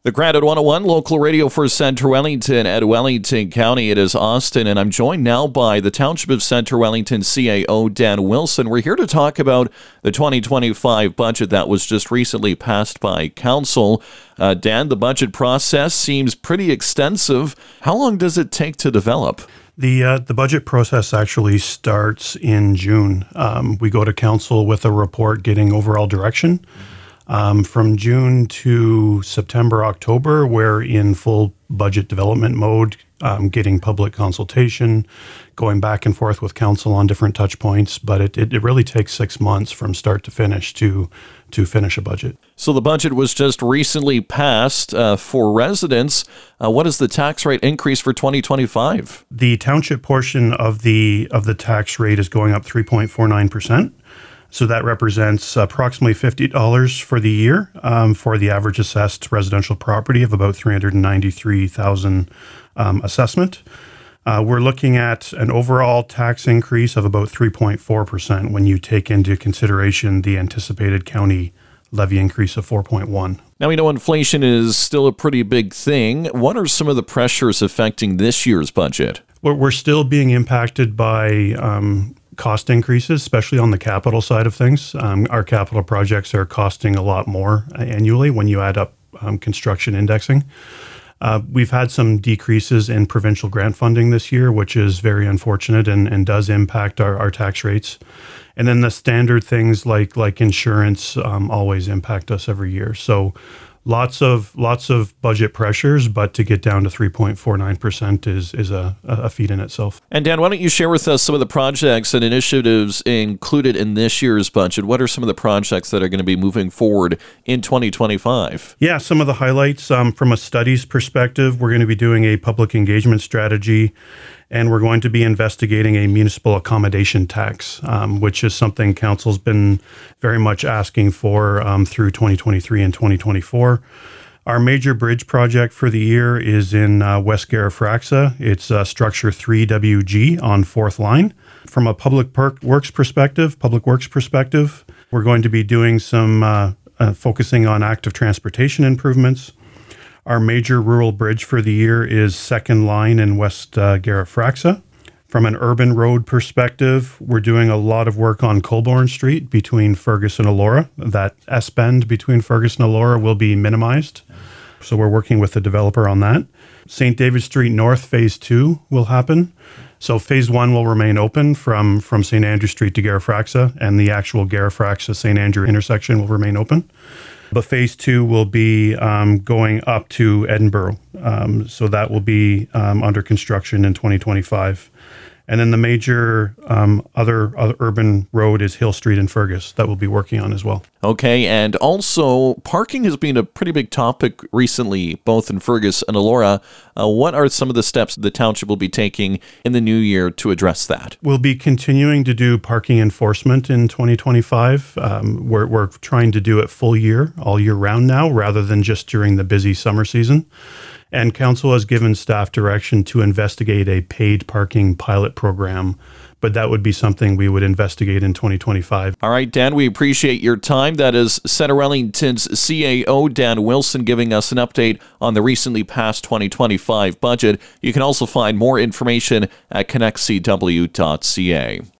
The Granite 101, local radio for Centre Wellington at Wellington County. It is Austin, and I'm joined now by the Township of Centre Wellington CAO, Dan Wilson. We're here to talk about the 2025 budget that was just recently passed by Council. Dan, the budget process seems pretty extensive. How long does it take to develop? The budget process actually starts in June. We go to Council with a report getting overall direction. From June to September, October, we're in full budget development mode, getting public consultation, going back and forth with council on different touch points. But it really takes 6 months from start to finish to finish a budget. So the budget was just recently passed for residents. What is the tax rate increase for 2025? The township portion of the tax rate is going up 3.49%. So that represents approximately $50 for the year for the average assessed residential property of about $393,000 assessment. We're looking at an overall tax increase of about 3.4% when you take into consideration the anticipated county levy increase of 4.1%. Now, we know inflation is still a pretty big thing. What are some of the pressures affecting this year's budget? We're still being impacted by cost increases, especially on the capital side of things. Our capital projects are costing a lot more annually when you add up construction indexing. We've had some decreases in provincial grant funding this year, which is very unfortunate and does impact our tax rates. And then the standard things like insurance always impact us every year. So lots of budget pressures, but to get down to 3.49% is a feat in itself. And Dan, why don't you share with us some of the projects and initiatives included in this year's budget? What are some of the projects that are going to be moving forward in 2025? Yeah, some of the highlights from a studies perspective, we're going to be doing a public engagement strategy, and we're going to be investigating a municipal accommodation tax, which is something council's been very much asking for through 2023 and 2024. Our major bridge project for the year is in West Garifraxa. It's Structure 3WG on 4th Line. From a public works perspective, we're going to be doing some focusing on active transportation improvements. Our major rural bridge for the year is 2nd Line in West Garifraxa. From an urban road perspective, we're doing a lot of work on Colborne Street between Fergus and Elora. That S-bend between Fergus and Elora will be minimized. So we're working with the developer on that. St. David Street North Phase 2 will happen. So Phase 1 will remain open from St. Andrew Street to Garifraxa, and the actual Garifraxa-St. Andrew intersection will remain open. But Phase 2 will be going up to Edinburgh. So that will be under construction in 2025. And then the major other urban road is Hill Street in Fergus that we'll be working on as well. Okay, and also parking has been a pretty big topic recently, both in Fergus and Elora. What are some of the steps the township will be taking in the new year to address that? We'll be continuing to do parking enforcement in 2025. We're trying to do it full year, all year round now, rather than just during the busy summer season. And council has given staff direction to investigate a paid parking pilot program, but that would be something we would investigate in 2025. All right, Dan, we appreciate your time. That is Centre Wellington's CAO, Dan Wilson, giving us an update on the recently passed 2025 budget. You can also find more information at connectcw.ca.